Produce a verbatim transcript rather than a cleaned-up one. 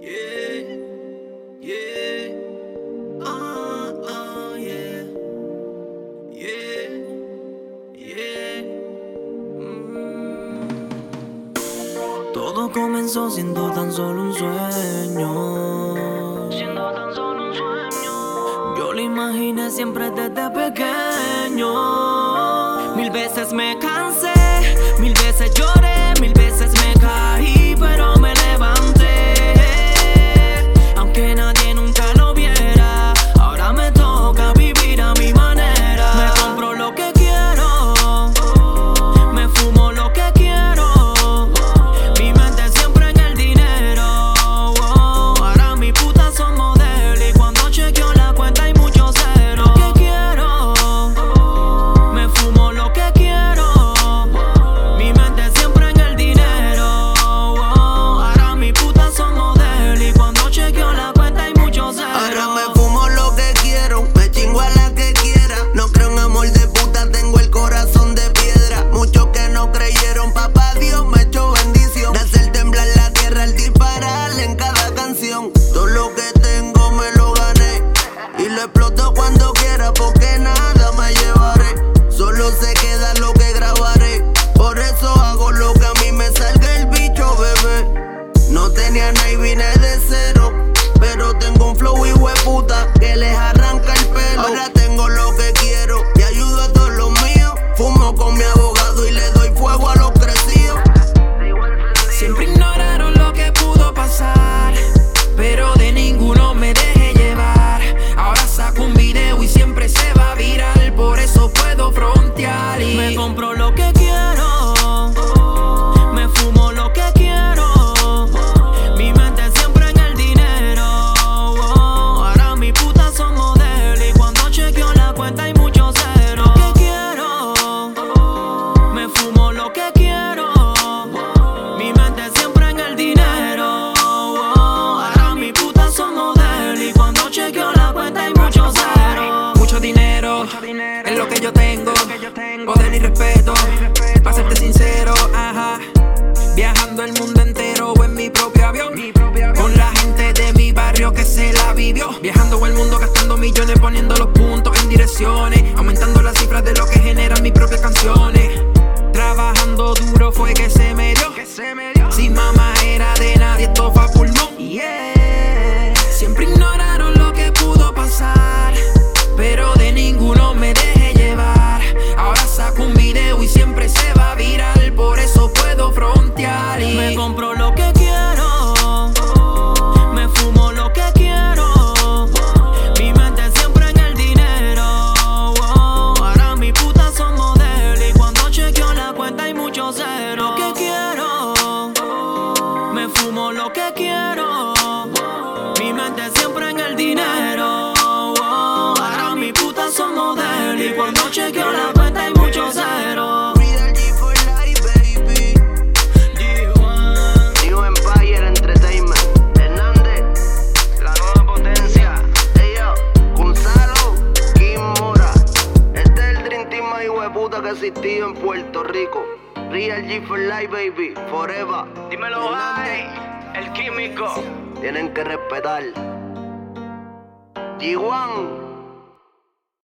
Yeah, yeah, ah, ah, yeah, yeah, yeah. Mm. Todo comenzó siendo tan solo un sueño. Siendo tan solo un sueño. Yo lo imaginé siempre desde pequeño. Mil veces me cansé, mil veces lloré, mil veces me caí, pero me levanté. Aunque nadie nunca lo viera, ahora me toca vivir a mi manera. Me compro lo que quiero, me fumo lo que quiero. Mi mente siempre en el dinero. Ahora mis putas son modelos y cuando chequeo la cuenta hay muchos ceros. Lo que quiero, me fumo lo que quiero. Mi mente siempre en el dinero. Ahora mis putas son modelos y cuando chequeo la cuenta hay muchos ceros. Ahora me fumo lo que quiero, me chingo a la que quiera. No creo en amor de puta, tengo el corazón de piedra. Muchos que no creyeron, papá Dios me echó bendición. De hacer temblar la tierra al dispararle en cada canción. Todo lo que tengo me lo gané y lo exploto cuando quiera, porque nada me llevaré. Solo se queda lo que grabaré. Por eso hago lo que a mí me salga el bicho, bebé. No tenía nada y vine de cero, pero tengo un flow hijueputa que les arranca el pelo. Ahora tengo lo que quiero y ayudo a todos los míos. Fumo con mi abogado y le doy fuego a los crecidos. Siempre ignoraron lo que pudo pasar, pero de ninguno me dejé llevar. Ahora saco un video y siempre se va viral, por eso puedo frontear y me compro lo que quiero, me fumo lo que quiero. Mi mente siempre en el dinero. Ahora mis putas son modelos y cuando chequeo la cuenta hay muchos ceros. Lo que quiero, me fumo lo que quiero. Mi mente siempre en el dinero. Ahora mis putas son modelos y cuando chequeo la cuenta hay muchos ceros. Mucho dinero, es lo que yo tengo. Poder y respeto, para serte sincero, ajá. Viajando el mundo entero o en mi propio avión, con la gente de mi barrio que se la vivió. Viajando el mundo gastando millones, poniendo los puntos en direcciones, aumentando las cifras de lo que generan mis propias canciones. Trabajando duro fue que se me dio. Sin mamá era de nadie, esto fue a pulmón. Yeah. Siempre ignoraron lo que pudo pasar, pero de ninguno me dejé llevar. Ahora saco un video y siempre se va viral, por eso puedo frontear y me compro lo que quiero, me fumo lo que quiero. Mi mente siempre en el dinero. Ahora mis putas son modelos y cuando chequeo la cuenta hay muchos ceros. Lo que quiero, me fumo lo que quiero. Mi mente siempre en el dinero. Ahora mis putas son modelos y cuando chequeo la cuenta hay muchos ceros. Real G for life, baby. New Empire Entertainment. Hernández, la nueva potencia. Ey yo, Gonzalo, Kim Mora. Este es el Dream Team más hijueputa que ha existido en Puerto Rico. Real G for life, baby. Forever. Dímelo, ay, el químico. Tienen que respetar. G uno.